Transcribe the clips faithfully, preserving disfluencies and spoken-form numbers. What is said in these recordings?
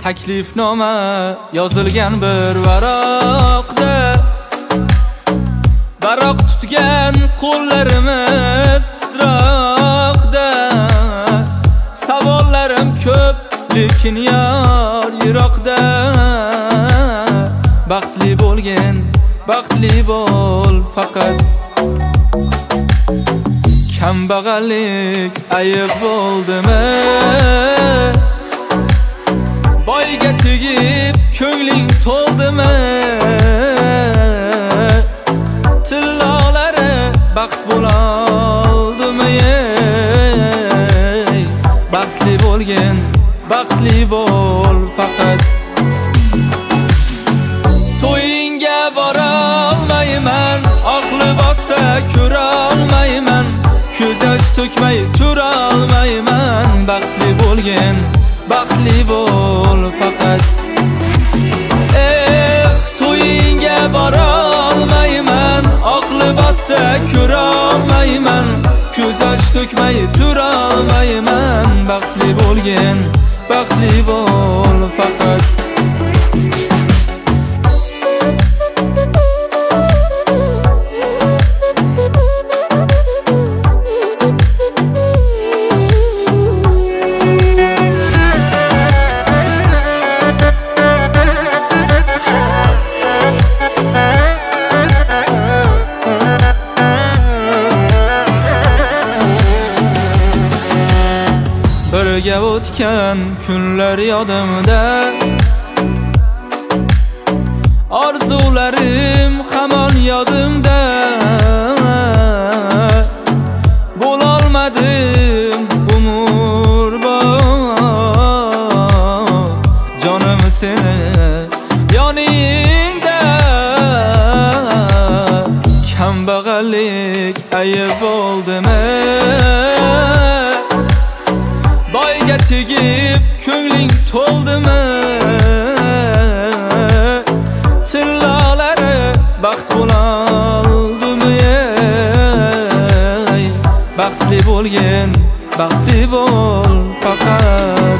taklifnoma yozilgan bir varaqda, baroq tutgan qo'llarimiz titroqda. Savollarim ko'p, lekin yor yiroqda. Baxtli bo'lgin, baxtli bo'l faqat. Kambag'allik ayib bo'ldimi? Boyga tegib ko'ngling to'ldimi? Tillolari baxt bo'loldimi? Baxtli bo'lgin, baxtli bo'l faqat. To'yingga borolmayman, oq libosda ko'rolmayman, ko'z yosh to'kmay turolmayman. Baxtli bo'lgin, baxtli bo'l faqat. Eh, to'yingga borolmayman, oq libosda ko'rolmayman, ko'z yosh to'kmay turolmayman. Baxtli bo'lgin, baxtli bo'l faqat. Birga o'tgan kunlar yodimda, orzularim hamon yodimda. Bo'lolmadim umrbod, jonim seni yoningda. Kambag'allik ayib bo'ldimi? Boyga tegib ko'ngling to'ldimi? Tillolari baxt bo'loldimi? Baxtli bo'lgin, baxtli bo'l faqat.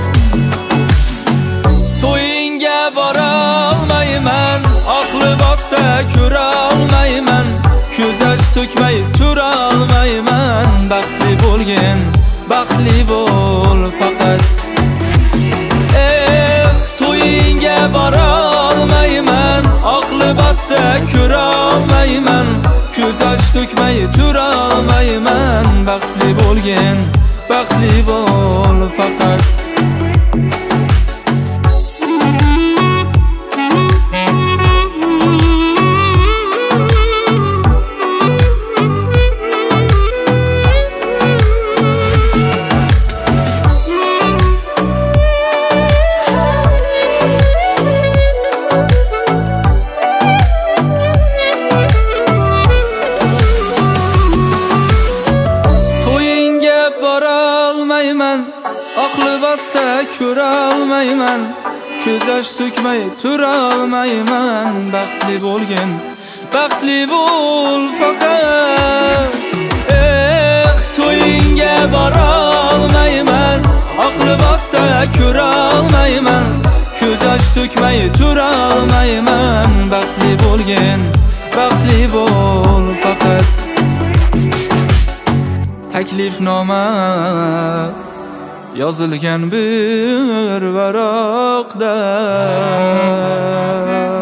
To'yingga borolmayman, oq libosda ko'rolmayman, ko'z yosh to'kmay turolmayman. Baxtli bo'lgin, baxtli bo'l faqat. Eh, to'yingga borolmayman, oq libosda ko'rolmayman, ko'z yosh to'kmay turolmayman. Baxtli bo'lgin, baxtli bo'l faqat. Oq libosda ko'rolmayman, ko'z yosh to'kmay turolmayman. Baxtli bo'lgin, baxtli bo'l faqat. Eh, to'yingga borolmayman, oq libosda ko'rolmayman, ko'z yosh to'kmay turolmayman. Baxtli bo'lgin, baxtli bo'l faqat. Taklifnoma yozilgan bir varaqda.